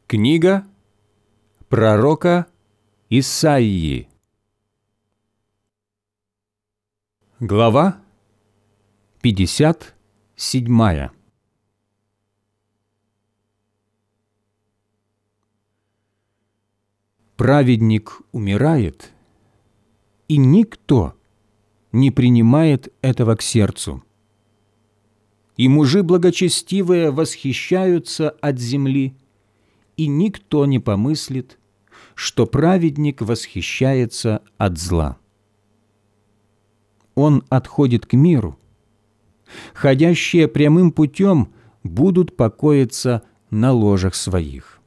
Книга пророка Исаии. Глава 57. Праведник умирает, и никто не принимает этого к сердцу. И мужи благочестивые восхищаются от земли, и никто не помыслит, что праведник восхищается от зла. Он отходит к миру. Ходящие прямым путем будут покоиться на ложах своих.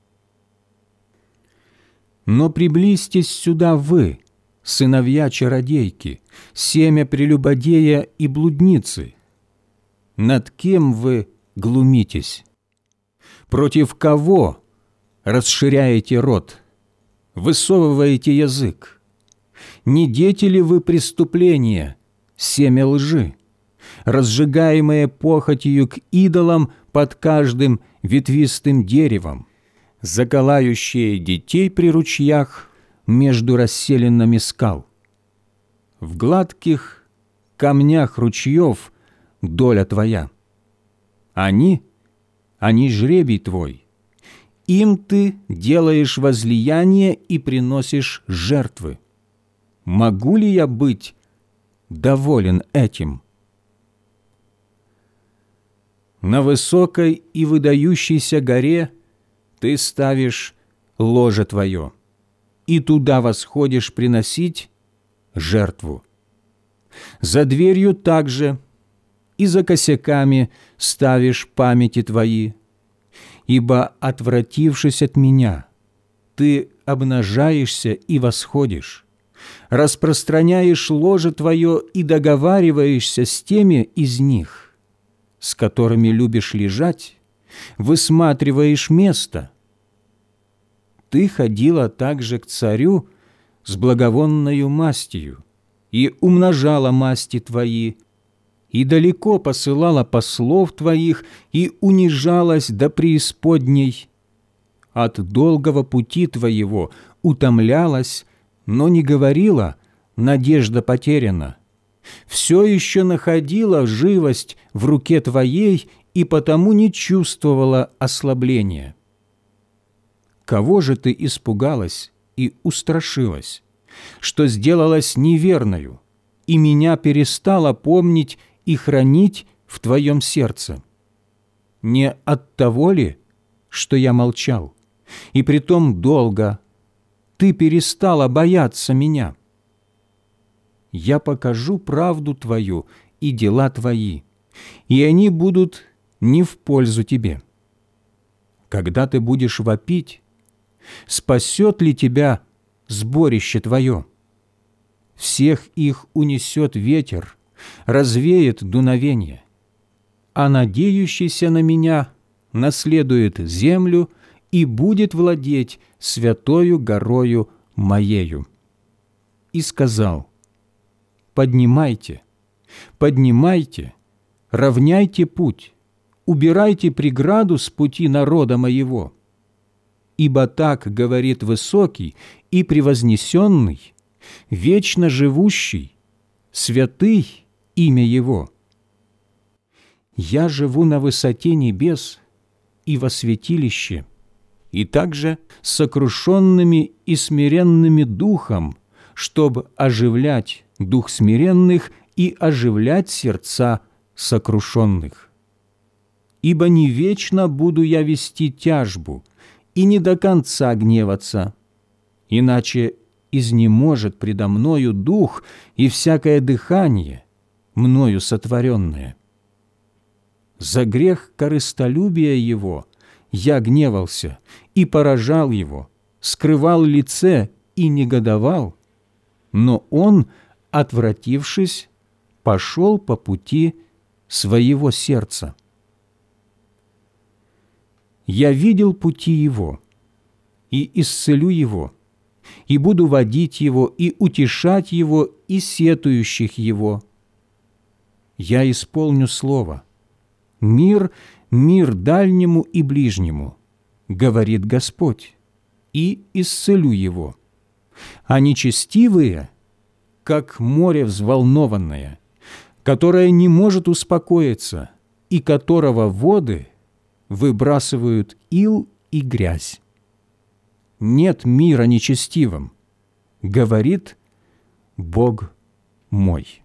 Но приблизьтесь сюда вы, сыновья чародейки, семя прелюбодея и блудницы. Над кем вы глумитесь? Против кого расширяете рот, высовываете язык? Не дети ли вы преступления, семя лжи, разжигаемое похотью к идолам под каждым ветвистым деревом, заколающие детей при ручьях между расселенными скал? В гладких камнях ручьев доля твоя. Они жребий твой. Им ты делаешь возлияние и приносишь жертвы. Могу ли я быть доволен этим? На высокой и выдающейся горе ты ставишь ложе твое, и туда восходишь приносить жертву. За дверью также и за косяками ставишь памяти твои, ибо, отвратившись от меня, ты обнажаешься и восходишь, распространяешь ложе твое и договариваешься с теми из них, с которыми любишь лежать, высматриваешь место. Ты ходила также к царю с благовонною мастью и умножала масти твои, и далеко посылала послов твоих, и унижалась до преисподней. От долгого пути твоего утомлялась, но не говорила: надежда потеряна. Все еще находила живость в руке твоей, и потому не чувствовала ослабления. Кого же ты испугалась и устрашилась, что сделалась неверною, и меня перестала помнить и хранить в твоем сердце? Не от того ли, что я молчал, и притом долго, ты перестала бояться меня? Я покажу правду твою и дела твои, и они будут не в пользу тебе. Когда ты будешь вопить, спасет ли тебя сборище твое? Всех их унесет ветер, развеет дуновение, а надеющийся на меня наследует землю и будет владеть святою горою моею. И сказал: поднимайте, поднимайте, равняйте путь, убирайте преграду с пути народа моего. Ибо так говорит высокий и превознесенный, вечно живущий, святый имя Его. Я живу на высоте небес и во святилище, и также с сокрушенными и смиренными духом, чтобы оживлять дух смиренных и оживлять сердца сокрушенных. Ибо не вечно буду я вести тяжбу и не до конца гневаться, иначе изнеможет предо мною дух и всякое дыхание, мною сотворенное. За грех корыстолюбия его я гневался и поражал его, скрывал лице и негодовал, но он, отвратившись, пошел по пути своего сердца. Я видел пути его, и исцелю его, и буду водить его, и утешать его, и сетующих его. Я исполню слово: мир, мир дальнему и ближнему, говорит Господь, и исцелю его. А нечестивые, как море взволнованное, которое не может успокоиться, и которого воды выбрасывают ил и грязь. Нет мира нечестивым, говорит Бог мой».